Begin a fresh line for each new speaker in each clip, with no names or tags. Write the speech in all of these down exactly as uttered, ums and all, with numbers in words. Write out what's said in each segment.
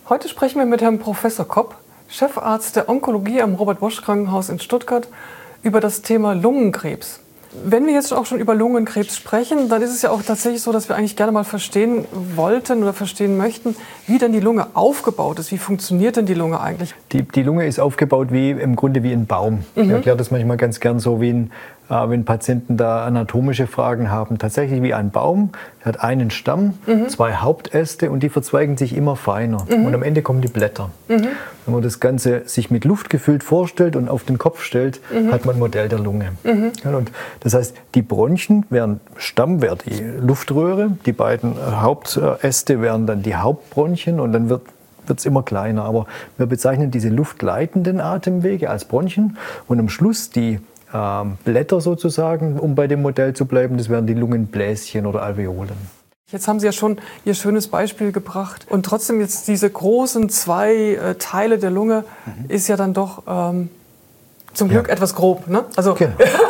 Heute sprechen wir mit Herrn Professor Kopp, Chefarzt der Onkologie am Robert-Bosch-Krankenhaus in Stuttgart, über das Thema Lungenkrebs. Wenn wir jetzt auch schon über Lungenkrebs sprechen, dann ist es ja auch tatsächlich so, dass wir eigentlich gerne mal verstehen wollten oder verstehen möchten, wie denn die Lunge aufgebaut ist. Wie funktioniert denn die Lunge eigentlich?
Die, die Lunge ist aufgebaut wie im Grunde wie ein Baum. Mhm. Ich erkläre das manchmal ganz gern so, wie ein, äh, wenn Patienten da anatomische Fragen haben. Tatsächlich wie ein Baum, der hat einen Stamm, mhm. zwei Hauptäste und die verzweigen sich immer feiner. Mhm. Und am Ende kommen die Blätter. Mhm. Wenn man das Ganze sich mit Luft gefüllt vorstellt und auf den Kopf stellt, mhm. hat man ein Modell der Lunge. Mhm. Und das heißt, die Bronchien wären Stamm, wäre die Luftröhre, die beiden Hauptäste wären dann die Hauptbronchien und dann wird wird es immer kleiner. Aber wir bezeichnen diese luftleitenden Atemwege als Bronchien und am Schluss die ähm, Blätter sozusagen, um bei dem Modell zu bleiben, das wären die Lungenbläschen oder Alveolen.
Jetzt haben Sie ja schon Ihr schönes Beispiel gebracht. Und trotzdem jetzt diese großen zwei äh, Teile der Lunge mhm. ist ja dann doch ähm, zum Glück ja. etwas grob. Ne? Also
genau.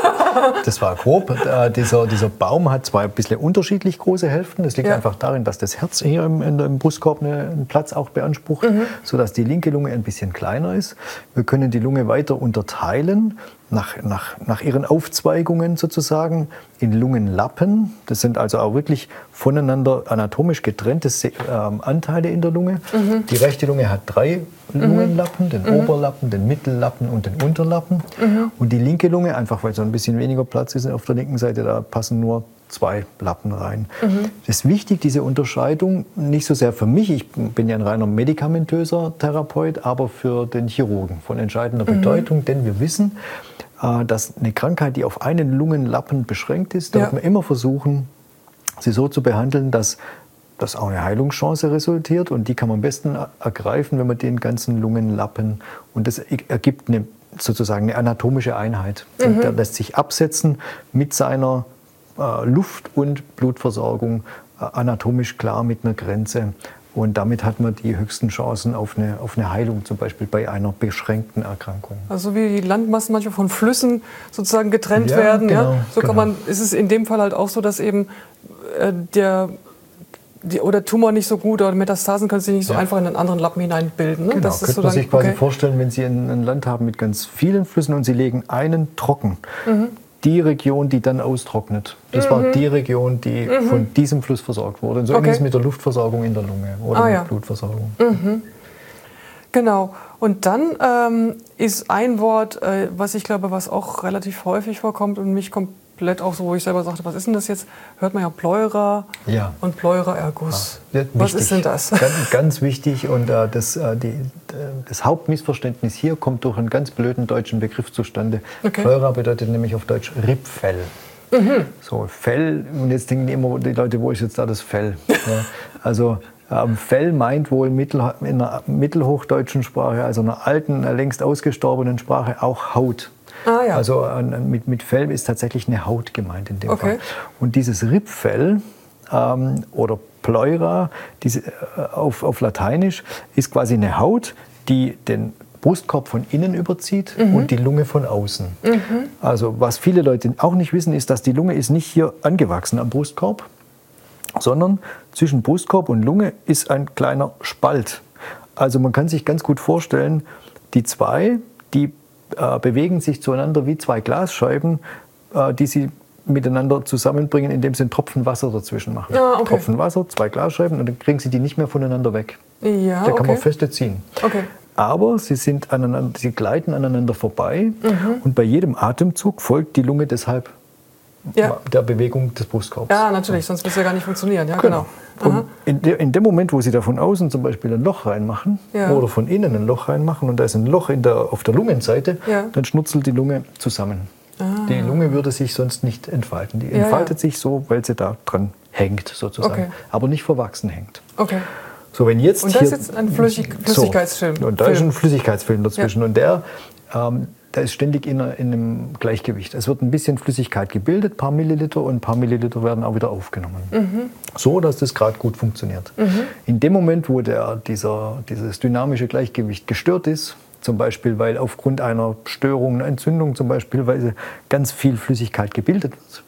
Das war grob. Äh, dieser, dieser Baum hat zwei ein bisschen unterschiedlich große Hälften. Das liegt ja. einfach darin, dass das Herz hier im, im Brustkorb einen Platz auch beansprucht, mhm. sodass die linke Lunge ein bisschen kleiner ist. Wir können die Lunge weiter unterteilen, nach, nach, nach ihren Aufzweigungen sozusagen, in Lungenlappen. Das sind also auch wirklich voneinander anatomisch getrennte äh, Anteile in der Lunge. Mhm. Die rechte Lunge hat drei mhm. Lungenlappen, den mhm. Oberlappen, den Mittellappen und den Unterlappen. Mhm. Und die linke Lunge, einfach weil so ein bisschen weniger Platz ist auf der linken Seite, da passen nur zwei Lappen rein. Mhm. Das ist wichtig, diese Unterscheidung, nicht so sehr für mich, ich bin ja ein reiner medikamentöser Therapeut, aber für den Chirurgen von entscheidender mhm. Bedeutung, denn wir wissen, dass eine Krankheit, die auf einen Lungenlappen beschränkt ist, da ja. wird man immer versuchen, sie so zu behandeln, dass das auch eine Heilungschance resultiert und die kann man am besten ergreifen, wenn man den ganzen Lungenlappen, und das ergibt eine, sozusagen eine anatomische Einheit. Mhm. Der lässt sich absetzen mit seiner äh, Luft- und Blutversorgung äh, anatomisch klar mit einer Grenze. Und damit hat man die höchsten Chancen auf eine, auf eine Heilung, zum Beispiel bei einer beschränkten Erkrankung.
Also wie die Landmassen manchmal von Flüssen sozusagen getrennt ja, werden. Genau, ja? So genau. kann man, ist es in dem Fall halt auch so, dass eben äh, der, die, oder Tumor nicht so gut oder Metastasen können sich nicht so ja. einfach in einen anderen Lappen hineinbilden. Ne?
Genau,
das
könnte
ist so
man
dann,
sich quasi
okay.
vorstellen, wenn Sie ein, ein Land haben mit ganz vielen Flüssen und Sie legen einen trocken. Mhm. Die Region, die dann austrocknet, das mhm. war die Region, die mhm. von diesem Fluss versorgt wurde. Und so okay. ist es mit der Luftversorgung in der Lunge oder
ah,
mit
ja.
Blutversorgung.
Mhm. Genau. Und dann ähm, ist ein Wort, äh, was ich glaube, was auch relativ häufig vorkommt und mich komplett auch so, wo ich selber sagte, was ist denn das jetzt? Hört man ja Pleura ja. und Pleura ergus. Ja, was ist denn das?
Ganz, ganz wichtig und äh, das, äh, die, das Hauptmissverständnis hier kommt durch einen ganz blöden deutschen Begriff zustande. Okay. Pleura bedeutet nämlich auf Deutsch Rippfell. Mhm. So, Fell, und jetzt denken immer die Leute, wo ist jetzt da das Fell? Ja, also ähm, Fell meint wohl mittel, in einer mittelhochdeutschen Sprache, also einer alten, längst ausgestorbenen Sprache, auch Haut. Ah, ja. Also äh, mit, mit Fell ist tatsächlich eine Haut gemeint in dem okay. Fall. Und dieses Rippfell ähm, oder Pleura, diese, äh, auf, auf Lateinisch, ist quasi eine Haut, die den Brustkorb von innen überzieht mhm. und die Lunge von außen. Mhm. Also was viele Leute auch nicht wissen, ist, dass die Lunge ist nicht hier angewachsen am Brustkorb, sondern zwischen Brustkorb und Lunge ist ein kleiner Spalt. Also man kann sich ganz gut vorstellen, die zwei, die äh, bewegen sich zueinander wie zwei Glasscheiben, äh, die sie miteinander zusammenbringen, indem sie einen Tropfen Wasser dazwischen machen. Ja, okay. Tropfen Wasser, zwei Glasscheiben und dann kriegen sie die nicht mehr voneinander weg. Ja, da kann okay. man feste ziehen. Okay. Aber sie, sind aneinander, sie gleiten aneinander vorbei mhm. und bei jedem Atemzug folgt die Lunge deshalb ja. der Bewegung des Brustkorbs.
Ja, natürlich, sonst würde es ja gar nicht funktionieren. Ja, genau.
genau. Und in, de, in dem Moment, wo Sie da von außen zum Beispiel ein Loch reinmachen ja. oder von innen ein Loch reinmachen und da ist ein Loch in der, auf der Lungenseite, ja. dann schnurzelt die Lunge zusammen. Ah. Die Lunge würde sich sonst nicht entfalten. Die entfaltet ja, ja. sich so, weil sie da dran hängt sozusagen, okay. aber nicht verwachsen hängt.
Okay.
So, wenn jetzt
und das hier, ist jetzt ein Flüssig Flüssigkeitsfilm.
So, und da ist ein Flüssigkeitsfilm dazwischen. Ja. Und der, ähm, der ist ständig in, in einem Gleichgewicht. Es wird ein bisschen Flüssigkeit gebildet, ein paar Milliliter, und ein paar Milliliter werden auch wieder aufgenommen. Mhm. So, dass das gerade gut funktioniert. Mhm. In dem Moment, wo der, dieser, dieses dynamische Gleichgewicht gestört ist, zum Beispiel weil aufgrund einer Störung, einer Entzündung zum Beispiel, weil ganz viel Flüssigkeit gebildet wird,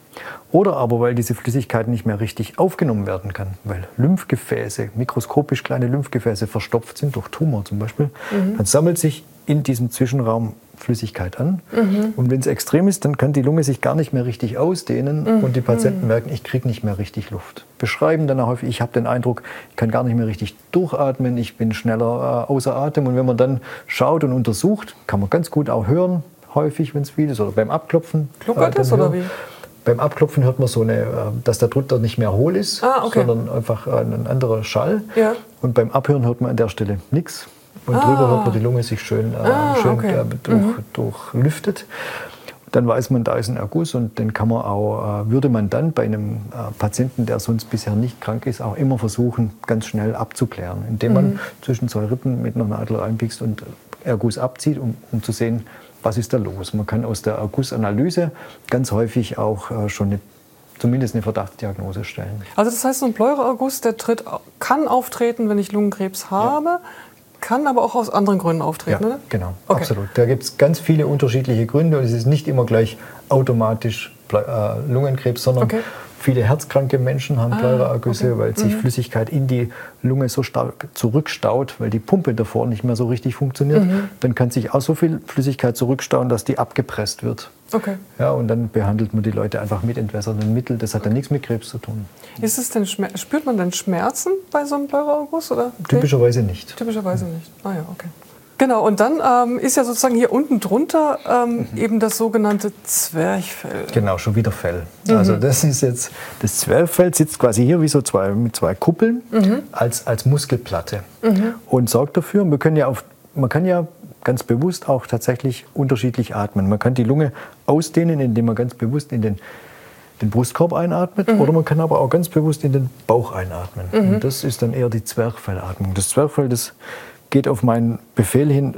Oder aber, weil diese Flüssigkeit nicht mehr richtig aufgenommen werden kann, weil Lymphgefäße, mikroskopisch kleine Lymphgefäße verstopft sind, durch Tumor zum Beispiel, mhm. dann sammelt sich in diesem Zwischenraum Flüssigkeit an. Mhm. Und wenn es extrem ist, dann kann die Lunge sich gar nicht mehr richtig ausdehnen mhm. und die Patienten mhm. merken, ich kriege nicht mehr richtig Luft. Beschreiben dann auch häufig, ich habe den Eindruck, ich kann gar nicht mehr richtig durchatmen, ich bin schneller äh, außer Atem. Und wenn man dann schaut und untersucht, kann man ganz gut auch hören, häufig, wenn es viel ist, oder beim Abklopfen.
Kluckert äh, das oder wie?
Beim Abklopfen hört man so eine, dass der drunter nicht mehr hohl ist, ah, okay. sondern einfach ein anderer Schall. Ja. Und beim Abhören hört man an der Stelle nichts. Und ah. drüber hört man die Lunge sich schön, ah, äh, schön okay. äh, durch, mhm. durchlüftet. Dann weiß man, da ist ein Erguss und den kann man auch, äh, würde man dann bei einem äh, Patienten, der sonst bisher nicht krank ist, auch immer versuchen, ganz schnell abzuklären, indem man mhm. zwischen zwei Rippen mit einer Nadel reinpiekst und Erguss abzieht, um, um zu sehen, was ist da los. Man kann aus der Ergussanalyse ganz häufig auch äh, schon eine, zumindest eine Verdachtsdiagnose stellen.
Also das heißt, so ein Pleuraerguss, der tritt, kann auftreten, wenn ich Lungenkrebs habe, ja. kann aber auch aus anderen Gründen auftreten,
ja,
oder?
Genau, okay. absolut. Da gibt es ganz viele unterschiedliche Gründe und es ist nicht immer gleich automatisch äh, Lungenkrebs, sondern okay. viele herzkranke Menschen haben ah, Pleuraergüsse, okay. weil sich mhm. Flüssigkeit in die Lunge so stark zurückstaut, weil die Pumpe davor nicht mehr so richtig funktioniert. Mhm. Dann kann sich auch so viel Flüssigkeit zurückstauen, dass die abgepresst wird. Okay. Ja, und dann behandelt man die Leute einfach mit entwässernden Mitteln. Das hat okay. dann nichts mit Krebs zu tun.
Ist es denn, spürt man denn Schmerzen bei so einem Pleuraerguss?
Typischerweise nicht.
Typischerweise mhm. nicht. Ah ja, okay. Genau, und dann ähm, ist ja sozusagen hier unten drunter ähm, mhm. eben das sogenannte Zwerchfell.
Genau, schon wieder Fell. Mhm. Also das ist jetzt, das Zwerchfell sitzt quasi hier wie so zwei, mit zwei Kuppeln mhm. als, als Muskelplatte mhm. und sorgt dafür, wir können ja auf, man kann ja ganz bewusst auch tatsächlich unterschiedlich atmen. Man kann die Lunge ausdehnen, indem man ganz bewusst in den, den Brustkorb einatmet mhm. oder man kann aber auch ganz bewusst in den Bauch einatmen. Mhm. Und das ist dann eher die Zwerchfellatmung. Das Zwerchfell, das geht auf meinen Befehl hin,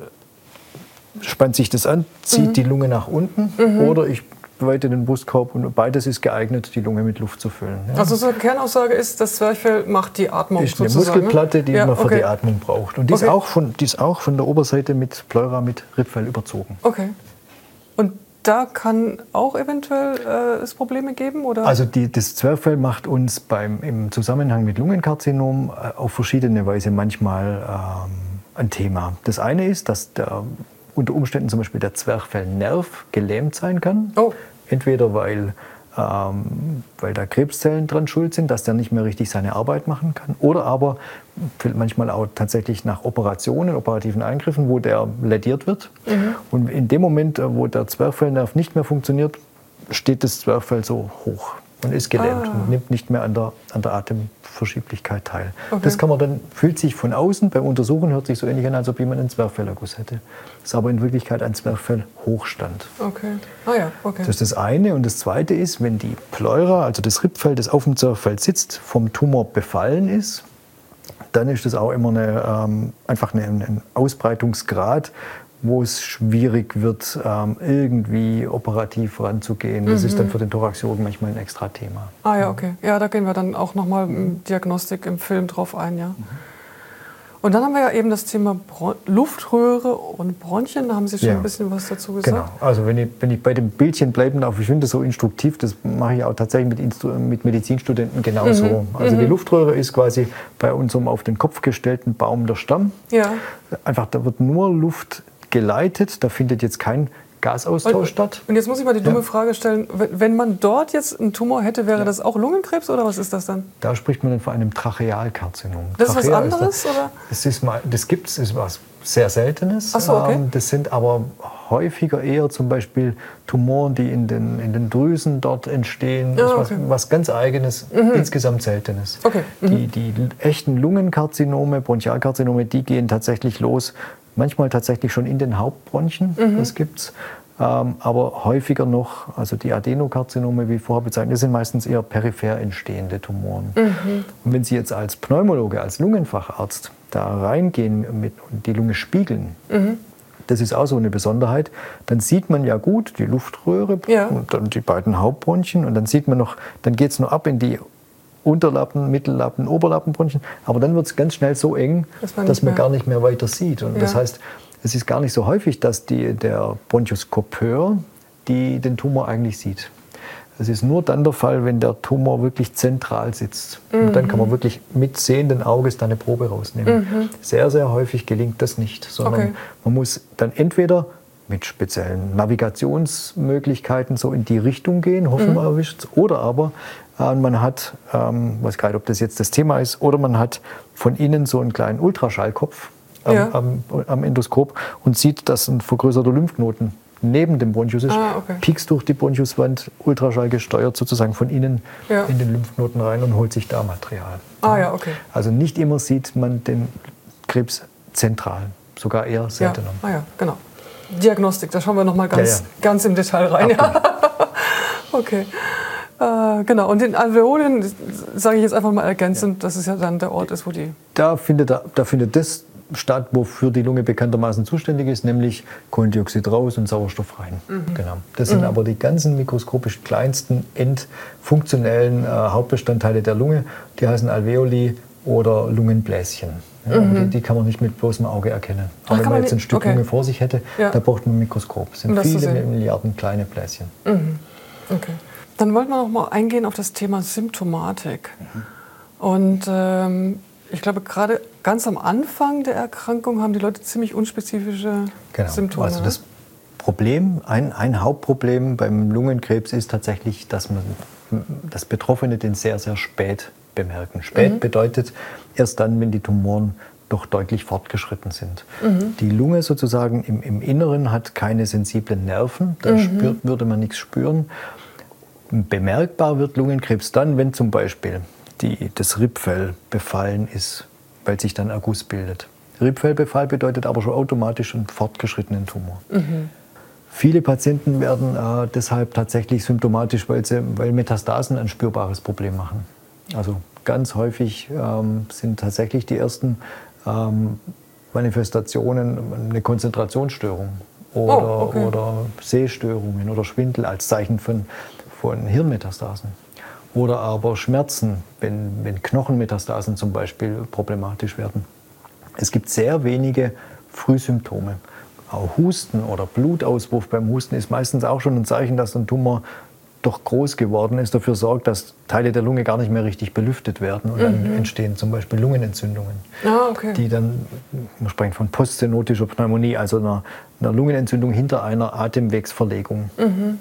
spannt sich das an, zieht mhm. die Lunge nach unten mhm. oder ich weite den Brustkorb und beides ist geeignet, die Lunge mit Luft zu füllen. Ja.
Also so eine Kernaussage ist, das Zwerchfell macht die Atmung
ist
sozusagen.
Ist eine Muskelplatte, die ja, man für
okay.
die Atmung braucht. Und die, okay. ist auch von, die ist auch von der Oberseite mit Pleura, mit Rippfell überzogen.
Okay. Und da kann auch eventuell äh, es Probleme geben? Oder?
Also die, das Zwerchfell macht uns beim, im Zusammenhang mit Lungenkarzinom äh, auf verschiedene Weise manchmal ähm, ein Thema. Das eine ist, dass der, unter Umständen zum Beispiel der Zwerchfellnerv gelähmt sein kann. Oh. Entweder weil, ähm, weil da Krebszellen dran schuld sind, dass der nicht mehr richtig seine Arbeit machen kann. Oder aber manchmal auch tatsächlich nach Operationen, operativen Eingriffen, wo der lädiert wird. Mhm. Und in dem Moment, wo der Zwerchfellnerv nicht mehr funktioniert, steht das Zwerchfell so hoch und ist gelähmt ah. und nimmt nicht mehr an der, an der Atemverschieblichkeit teil. Okay. Das kann man dann, fühlt sich von außen, beim Untersuchen hört sich so ähnlich an, als ob jemand einen Zwerchfellerguss hätte. Das ist aber in Wirklichkeit ein Zwerchfellhochstand.
Okay. Ah ja, okay.
Das ist das eine. Und das zweite ist, wenn die Pleura, also das Rippfell, das auf dem Zwerchfell sitzt, vom Tumor befallen ist, dann ist das auch immer eine, ähm, einfach eine, ein Ausbreitungsgrad, wo es schwierig wird, ähm, irgendwie operativ ranzugehen. Das mhm. ist dann für den Thoraxchirurgen manchmal ein extra Thema.
Ah ja, okay. Ja, da gehen wir dann auch nochmal im Diagnostik im Film drauf ein, ja. Mhm. Und dann haben wir ja eben das Thema Bron- Luftröhre und Bronchien. Da haben Sie schon ja. ein bisschen was dazu gesagt.
Genau. Also wenn ich, wenn ich bei dem Bildchen bleiben darf, ich finde das so instruktiv, das mache ich auch tatsächlich mit, Instru- mit Medizinstudenten genauso. Mhm. Also mhm. die Luftröhre ist quasi bei unserem auf den Kopf gestellten Baum der Stamm. Ja. Einfach, da wird nur Luft geleitet, da findet jetzt kein Gasaustausch und, statt.
Und jetzt muss ich mal die dumme ja. Frage stellen, wenn man dort jetzt einen Tumor hätte, wäre ja. das auch Lungenkrebs oder was ist das dann?
Da spricht man dann von einem Trachealkarzinom.
Das
Trachea
ist was anderes?
Ist da,
oder?
Das, ist mal, das gibt es, ist was sehr Seltenes.
Ach so, okay.
Das sind aber häufiger eher zum Beispiel Tumoren, die in den, in den Drüsen dort entstehen. Ja, okay. was, was ganz Eigenes, mhm. insgesamt Seltenes. Okay. Mhm. Die, die echten Lungenkarzinome, Bronchialkarzinome, die gehen tatsächlich los, manchmal tatsächlich schon in den Hauptbronchien, mhm. das gibt's. Ähm, aber häufiger noch, also die Adenokarzinome, wie vorher bezeichnet, das sind meistens eher peripher entstehende Tumoren. Mhm. Und wenn Sie jetzt als Pneumologe, als Lungenfacharzt da reingehen mit, und die Lunge spiegeln, mhm. das ist auch so eine Besonderheit, dann sieht man ja gut die Luftröhre ja. und dann die beiden Hauptbronchien und dann sieht man noch, dann geht es nur ab in die Unterlappen, Mittellappen, Oberlappenbronchien, aber dann wird es ganz schnell so eng, das dass man gar nicht mehr weiter sieht. Und ja. das heißt, es ist gar nicht so häufig, dass die, der Bronchoskopeur die den Tumor eigentlich sieht. Das ist nur dann der Fall, wenn der Tumor wirklich zentral sitzt. Mhm. Und dann kann man wirklich mit sehenden Auges da eine Probe rausnehmen. Mhm. Sehr, sehr häufig gelingt das nicht, sondern okay. man muss dann entweder mit speziellen Navigationsmöglichkeiten so in die Richtung gehen, hoffen wir mhm. erwischt, oder aber äh, man hat, ähm, weiß gar nicht, ob das jetzt das Thema ist, oder man hat von innen so einen kleinen Ultraschallkopf am, ja. am, am Endoskop und sieht, dass ein vergrößerter Lymphknoten neben dem Bronchus ist, ah, okay. piekst durch die Bronchuswand, Ultraschall gesteuert sozusagen von innen ja. in den Lymphknoten rein und holt sich da Material.
Ah, ja, okay.
Also nicht immer sieht man den Krebs zentral, sogar eher seltener.
Ja. Ah, ja, genau. Diagnostik, da schauen wir noch mal ganz, ja, ja. ganz im Detail rein. Ja. Okay. Äh, genau, und den Alveolen, sage ich jetzt einfach mal ergänzend, ja. dass es ja dann der Ort ist, wo die...
Da findet, da findet das statt, wofür die Lunge bekanntermaßen zuständig ist, nämlich Kohlendioxid raus und Sauerstoff rein. Mhm. Genau. Das sind mhm. aber die ganzen mikroskopisch kleinsten endfunktionellen äh, Hauptbestandteile der Lunge, die heißen Alveoli oder Lungenbläschen. Ja, mhm. die, die kann man nicht mit bloßem Auge erkennen. Aber Ach, wenn man jetzt ein Stück okay. Lunge vor sich hätte, ja. da braucht man ein Mikroskop. Es sind viele Milliarden kleine Bläschen.
Mhm. Okay. Dann wollten wir noch mal eingehen auf das Thema Symptomatik. Mhm. Und ähm, ich glaube, gerade ganz am Anfang der Erkrankung haben die Leute ziemlich unspezifische genau. Symptome.
Also das Problem, ein, ein Hauptproblem beim Lungenkrebs ist tatsächlich, dass man das Betroffene den sehr, sehr spät bemerken. Spät mhm. bedeutet erst dann, wenn die Tumoren doch deutlich fortgeschritten sind. Mhm. Die Lunge sozusagen im, im Inneren hat keine sensiblen Nerven, da mhm. spürt, würde man nichts spüren. Bemerkbar wird Lungenkrebs dann, wenn zum Beispiel die, das Rippfell befallen ist, weil sich dann Erguss bildet. Rippfellbefall bedeutet aber schon automatisch einen fortgeschrittenen Tumor. Mhm. Viele Patienten werden äh, deshalb tatsächlich symptomatisch, weil, sie, weil Metastasen ein spürbares Problem machen. Also ganz häufig ähm, sind tatsächlich die ersten ähm, Manifestationen eine Konzentrationsstörung oder, oh, okay. oder Sehstörungen oder Schwindel als Zeichen von, von Hirnmetastasen. Oder aber Schmerzen, wenn, wenn Knochenmetastasen zum Beispiel problematisch werden. Es gibt sehr wenige Frühsymptome. Auch Husten oder Blutauswurf beim Husten ist meistens auch schon ein Zeichen, dass ein Tumor doch groß geworden ist, dafür sorgt, dass Teile der Lunge gar nicht mehr richtig belüftet werden. Und mhm. dann entstehen zum Beispiel Lungenentzündungen, ah, okay. die dann, wir sprechen von poststenotischer Pneumonie, also einer, einer Lungenentzündung hinter einer Atemwegsverlegung. Mhm.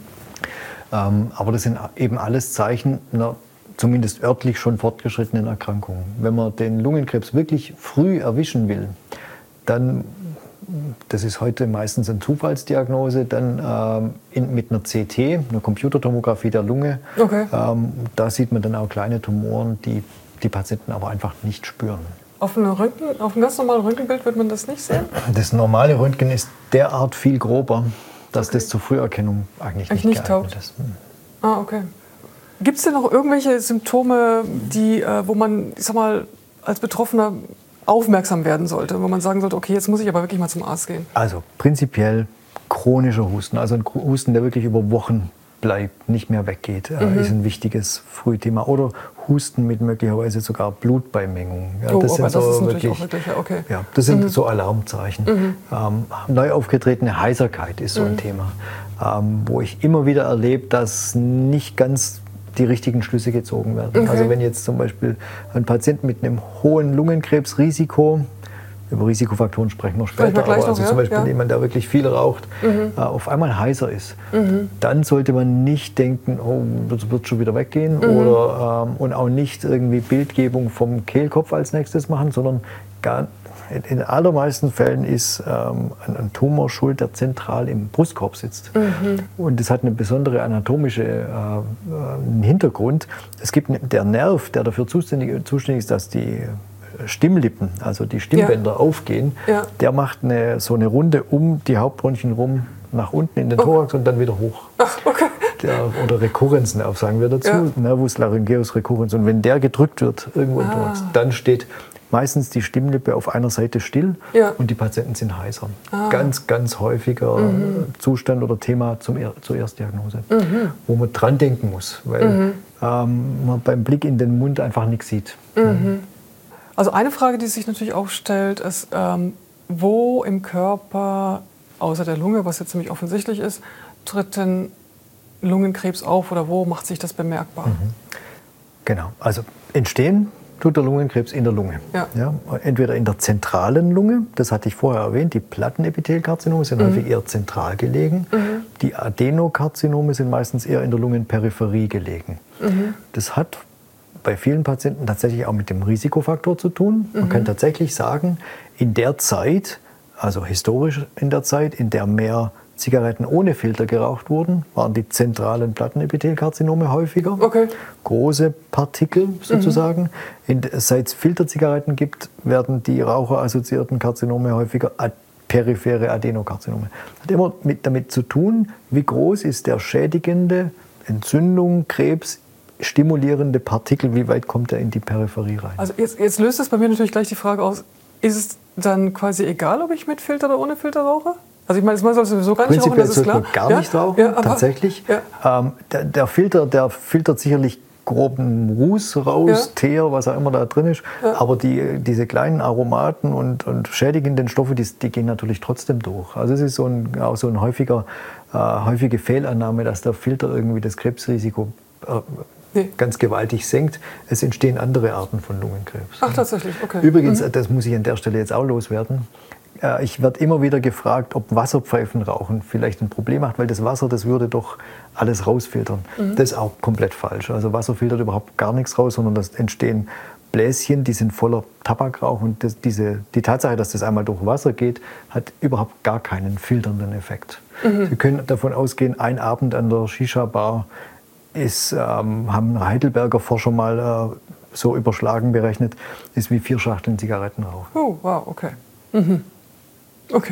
Ähm, aber das sind eben alles Zeichen einer zumindest örtlich schon fortgeschrittenen Erkrankung. Wenn man den Lungenkrebs wirklich früh erwischen will, dann, das ist heute meistens eine Zufallsdiagnose, dann ähm, in, mit einer C T, einer Computertomographie der Lunge, okay. ähm, da sieht man dann auch kleine Tumoren, die die Patienten aber einfach nicht spüren.
Auf, eine Röntgen, auf einem ganz normalen Röntgenbild wird man das nicht sehen?
Das normale Röntgen ist derart viel grober, dass okay. das zur Früherkennung eigentlich nicht, nicht geeignet ist. Hm.
Ah, okay. Gibt es denn noch irgendwelche Symptome, die, äh, wo man, ich sag mal, als Betroffener aufmerksam werden sollte, wo man sagen sollte, okay, jetzt muss ich aber wirklich mal zum Arzt gehen?
Also prinzipiell chronischer Husten, also ein Husten, der wirklich über Wochen bleibt, nicht mehr weggeht, mhm. äh, ist ein wichtiges Frühthema. Oder Husten mit möglicherweise sogar Blutbeimengung. Ja,
oh,
das
okay,
sind so
das ist
wirklich,
auch wirklich, okay.
ja, das sind
mhm.
so Alarmzeichen. Mhm. Ähm, neu aufgetretene Heiserkeit ist so ein mhm. Thema, ähm, wo ich immer wieder erlebe, dass nicht ganz die richtigen Schlüsse gezogen werden. Okay. Also wenn jetzt zum Beispiel ein Patient mit einem hohen Lungenkrebsrisiko, über Risikofaktoren sprechen wir später, wir aber also noch, ja? zum Beispiel ja. jemand, der wirklich viel raucht, mhm. äh, auf einmal heiser ist, mhm. dann sollte man nicht denken, oh, das wird schon wieder weggehen mhm. oder, ähm, und auch nicht irgendwie Bildgebung vom Kehlkopf als nächstes machen, sondern gar, in den allermeisten Fällen ist ähm, ein, ein Tumor schuld, der zentral im Brustkorb sitzt. Mhm. Und das hat eine besondere anatomische äh, Hintergrund. Es gibt der Nerv, der dafür zuständig, zuständig ist, dass die Stimmlippen, also die Stimmbänder ja. aufgehen, ja. der macht eine, so eine Runde um die Hauptbronchien rum, nach unten in den Thorax okay. und dann wieder hoch.
Ach, okay.
Der, oder Rekurrenznerv sagen wir dazu, ja. Nervus laryngeus recurrens. Und wenn der gedrückt wird irgendwo ah. im Thorax, dann steht meistens die Stimmlippe auf einer Seite still ja. und die Patienten sind heiser. Ah. Ganz, ganz häufiger mhm. Zustand oder Thema zum er zur Erstdiagnose, mhm. wo man dran denken muss, weil mhm. ähm, man beim Blick in den Mund einfach nichts sieht.
Mhm. Also eine Frage, die sich natürlich auch stellt, ist, ähm, wo im Körper, außer der Lunge, was jetzt ziemlich offensichtlich ist, tritt denn Lungenkrebs auf oder wo macht sich das bemerkbar?
Mhm. Genau, also entstehen tut der Lungenkrebs in der Lunge.
Ja.
Ja, entweder in der zentralen Lunge, das hatte ich vorher erwähnt, die Plattenepithelkarzinome sind mhm. häufig eher zentral gelegen. Mhm. Die Adenokarzinome sind meistens eher in der Lungenperipherie gelegen. Mhm. Das hat bei vielen Patienten tatsächlich auch mit dem Risikofaktor zu tun. Man mhm. kann tatsächlich sagen, in der Zeit, also historisch in der Zeit, in der mehr Zigaretten ohne Filter geraucht wurden, waren die zentralen Plattenepithelkarzinome häufiger. Okay. Große Partikel sozusagen. Mhm. In, seit es Filterzigaretten gibt, werden die raucherassoziierten Karzinome häufiger ad, periphere Adenokarzinome. Hat immer mit, damit zu tun, wie groß ist der schädigende Entzündung, Krebs, stimulierende Partikel, wie weit kommt er in die Peripherie rein.
Also jetzt, jetzt löst das bei mir natürlich gleich die Frage aus, ist es dann quasi egal, ob ich mit Filter oder ohne Filter rauche? Also ich meine, man soll sowieso gar nicht rauchen, das ist klar.
Gar nicht ja? rauchen, ja, aber, tatsächlich. Ja. Ähm, der, der Filter, der filtert sicherlich groben Ruß raus, ja. Teer, was auch immer da drin ist. Ja. Aber die, diese kleinen Aromaten und, und schädigenden Stoffe, die, die gehen natürlich trotzdem durch. Also es ist so ein, auch so ein häufiger, äh, häufige Fehlannahme, dass der Filter irgendwie das Krebsrisiko äh, nee. ganz gewaltig senkt. Es entstehen andere Arten von Lungenkrebs.
Ach, tatsächlich, okay.
Übrigens,
mhm.
das muss ich an der Stelle jetzt auch loswerden. Ich werde immer wieder gefragt, ob Wasserpfeifenrauchen vielleicht ein Problem macht, weil das Wasser, das würde doch alles rausfiltern. Mhm. Das ist auch komplett falsch. Also Wasser filtert überhaupt gar nichts raus, sondern das entstehen Bläschen, die sind voller Tabakrauch. Und das, diese, die Tatsache, dass das einmal durch Wasser geht, hat überhaupt gar keinen filternden Effekt. Mhm. Sie können davon ausgehen, ein Abend an der Shisha-Bar ist, ähm, haben Heidelberger Forscher mal äh, so überschlagen berechnet, ist wie vier Schachteln Zigaretten rauchen.
Oh, wow, okay. Mhm. Okay.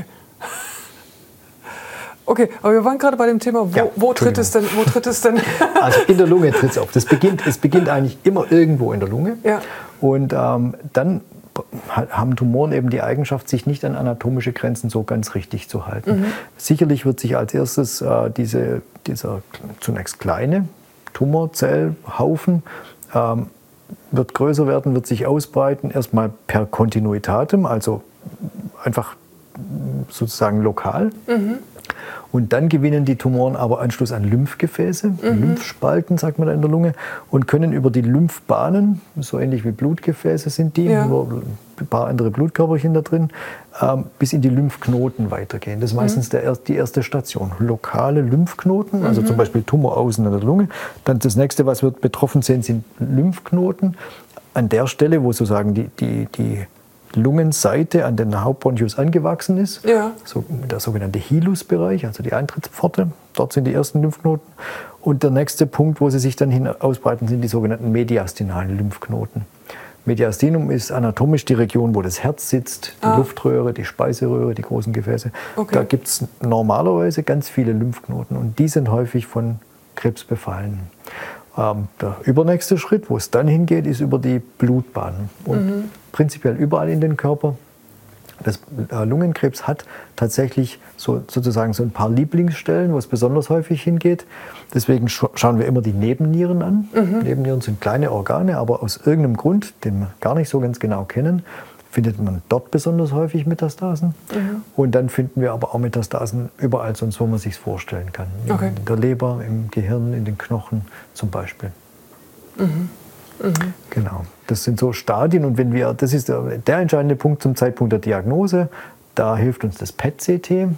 Okay, aber wir waren gerade bei dem Thema, wo, ja, wo, tritt, es denn, wo tritt es denn?
Also in der Lunge tritt es auf. Das beginnt, es beginnt eigentlich immer irgendwo in der Lunge. Ja. Und ähm, dann haben Tumoren eben die Eigenschaft, sich nicht an anatomische Grenzen so ganz richtig zu halten. Mhm. Sicherlich wird sich als erstes äh, diese, dieser zunächst kleine Tumorzellhaufen ähm, wird größer werden, wird sich ausbreiten, erstmal per Kontinuitatem, also einfach sozusagen lokal. Mhm. Und dann gewinnen die Tumoren aber Anschluss an Lymphgefäße, mhm. Lymphspalten, sagt man da in der Lunge, und können über die Lymphbahnen, so ähnlich wie Blutgefäße sind die, ja. nur ein paar andere Blutkörperchen da drin, ähm, bis in die Lymphknoten weitergehen. Das ist meistens mhm. der, die erste Station. Lokale Lymphknoten, also mhm. zum Beispiel Tumor außen in der Lunge. Dann das nächste, was wir betroffen sehen, sind Lymphknoten. An der Stelle, wo sozusagen die, die, die Lungenseite an den Hauptbronchus angewachsen ist, ja. so der sogenannte Hilusbereich, also die Eintrittspforte, dort sind die ersten Lymphknoten. Und der nächste Punkt, wo sie sich dann hin ausbreiten, sind die sogenannten mediastinalen Lymphknoten. Mediastinum ist anatomisch die Region, wo das Herz sitzt, die ah. Luftröhre, die Speiseröhre, die großen Gefäße. Okay. Da gibt es normalerweise ganz viele Lymphknoten und die sind häufig von Krebs befallen. Ähm, der übernächste Schritt, wo es dann hingeht, ist über die Blutbahnen. Und mhm. prinzipiell überall in den Körper. Das äh, Lungenkrebs hat tatsächlich so, sozusagen so ein paar Lieblingsstellen, wo es besonders häufig hingeht. Deswegen sch schauen wir immer die Nebennieren an. Mhm. Nebennieren sind kleine Organe, aber aus irgendeinem Grund, den wir gar nicht so ganz genau kennen, findet man dort besonders häufig Metastasen. Mhm. Und dann finden wir aber auch Metastasen überall sonst, wo man sich vorstellen kann. Okay. In der Leber, im Gehirn, in den Knochen zum Beispiel. Mhm. Mhm. Genau, das sind so Stadien. Und wenn wir, das ist der, der entscheidende Punkt zum Zeitpunkt der Diagnose, da hilft uns das P E T C T.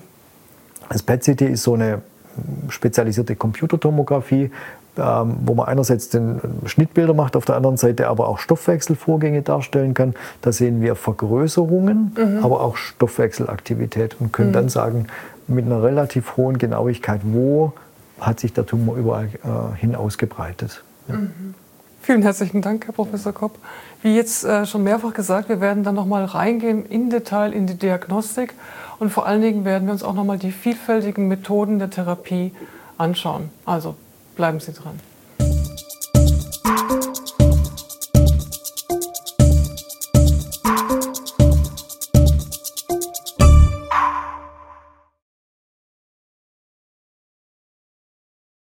Das P E T C T ist so eine spezialisierte Computertomographie, ähm, wo man einerseits den Schnittbilder macht, auf der anderen Seite aber auch Stoffwechselvorgänge darstellen kann. Da sehen wir Vergrößerungen, mhm. aber auch Stoffwechselaktivität und können mhm. dann sagen, mit einer relativ hohen Genauigkeit, wo hat sich der Tumor überall äh, hin ausgebreitet. Ja.
Mhm. Vielen herzlichen Dank, Herr Professor Kopp. Wie jetzt äh, schon mehrfach gesagt, wir werden dann noch mal reingehen in Detail in die Diagnostik und vor allen Dingen werden wir uns auch noch mal die vielfältigen Methoden der Therapie anschauen. Also bleiben Sie dran.